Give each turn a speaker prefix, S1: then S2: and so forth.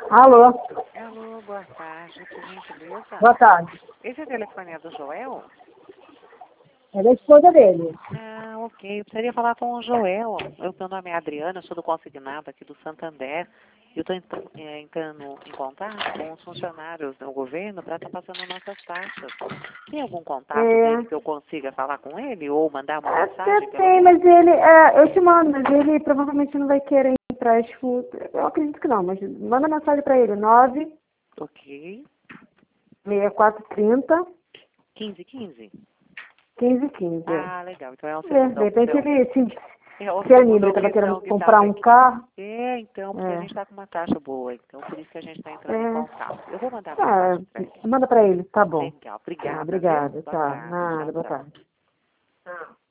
S1: Alô?
S2: Alô, boa tarde, por gentileza.
S1: Boa tarde.
S2: Esse é o telefone do Joel?
S1: Ela é a esposa dele.
S2: Ah, ok. Eu precisaria falar com o Joel. Meu nome é Adriana, eu sou do consignado aqui do Santander. Eu estou entrando em contato com os funcionários do governo para estar passando nossas taxas. Tem algum contato dele que eu consiga falar com ele ou mandar uma mensagem?
S1: Até tem, mas ele... eu te mando, mas ele provavelmente não vai querer empréstimo. Eu acredito que não, mas manda mensagem para ele. 9
S2: Ok.
S1: 6430
S2: 1515?
S1: 1515.
S2: Ah, legal. Então é o
S1: De
S2: segundão.
S1: repente
S2: Então,
S1: ele
S2: é o
S1: se anima, ele
S2: segundão
S1: estava querendo
S2: então que
S1: comprar
S2: estava
S1: um
S2: aqui.
S1: carro.
S2: Então, porque a gente está com uma taxa boa, então por isso que a gente está entrando em contato. Eu vou mandar mensagem para ele.
S1: Manda para ele, tá bom.
S2: Legal, obrigada, viu?
S1: Obrigada,
S2: Boa
S1: tá.
S2: tarde,
S1: Nada,
S2: tchau,
S1: boa
S2: tchau.
S1: tarde.